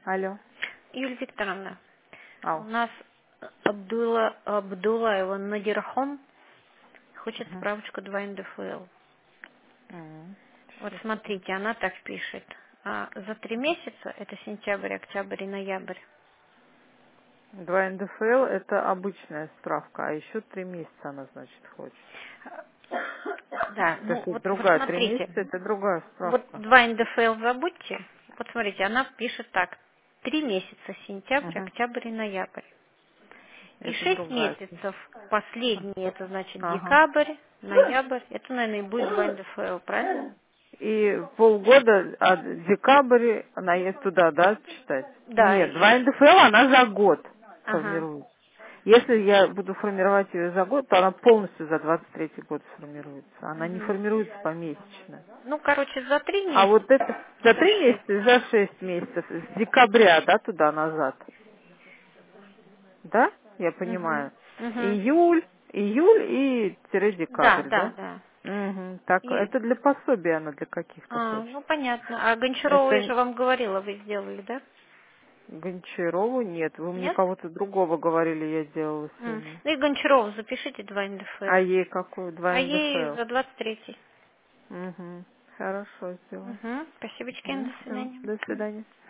Алло. Юлия Викторовна, у Ау. нас Абдулаева Надирхон хочет Угу. справочку 2 НДФЛ. Угу. Вот Сейчас, секунду. смотрите, она так пишет. За 3 месяца, это сентябрь, октябрь и ноябрь. 2 НДФЛ это обычная справка, а еще 3 месяца она, значит, хочет. Да, Это ну же вот другая, 3 смотрите. месяца это другая Вот справка. 2 НДФЛ забудьте. Вот смотрите, она пишет так. 3 месяца, сентябрь, Угу. октябрь и ноябрь. И Это 6 другая. месяцев, последний, это значит Ага. декабрь, ноябрь, это, наверное, и будет 2 НДФЛ, правильно? И полгода, декабрь, она есть туда, да, читать? Да, Нет, 2 НДФЛ она за год ага. формирует. Если я буду формировать ее за год, то она полностью за 23-й год сформируется. Она не Мгм. формируется помесячно. Ну, короче, за 3 А вот это месяца и за за 3 6. месяца и за 6 месяцев, с декабря, да, туда-назад. Да? Я Угу. понимаю. Угу. Июль и тире Да, декабрь, да, да? да. Угу. Так, И, это для пособия она для каких-то хочет. ну, понятно. А Гончарова, я Это же вам говорила, вы сделали, да? Гончарову нет. Вы мне Нет? кого-то другого говорили, я делала сегодня. Ну и Гончарову запишите 2 А НДФЛ. ей какую? А 2 ей НДФЛ. за 23-й. Угу. Хорошо сделаю. Угу. Спасибо, до свидания. До свидания.